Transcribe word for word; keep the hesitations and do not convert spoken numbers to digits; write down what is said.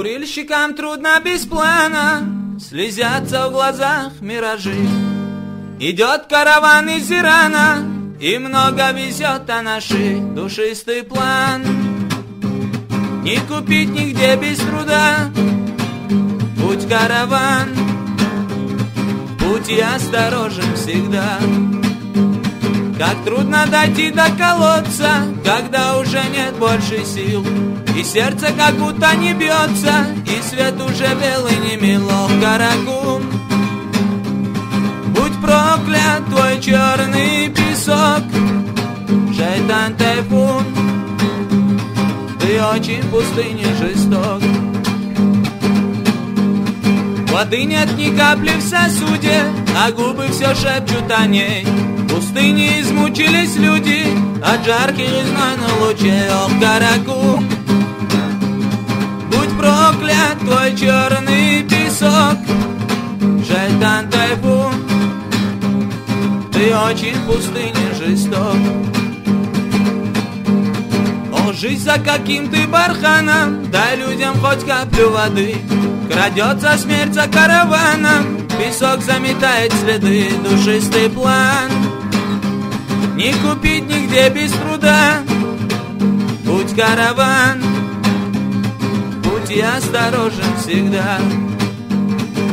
Курильщикам трудно без плана, слезятся в глазах миражи. Идет караван из Ирана, и много везет о наши душистый план. Не купить нигде без труда, путь караван, путь и осторожен всегда. Как трудно дойти до колодца, когда уже нет больше сил, и сердце как будто не бьется, и свет уже белый не мелок. Каракум, будь проклят твой черный песок, шайтан тайфун, ты очень в пустыне жесток. Воды нет ни капли в сосуде, а губы все шепчут о ней. В пустыне измучились люди от жарких и знойных лучей. Ох, Каракум, будь проклят твой черный песок, шайтан тайфун, ты очень в пустыне жесток. О, жизнь за каким ты барханом, дай людям хоть каплю воды. Крадется смерть за караваном, песок заметает следы. Душистый план не купить нигде без труда, путь караван, путь и осторожен всегда.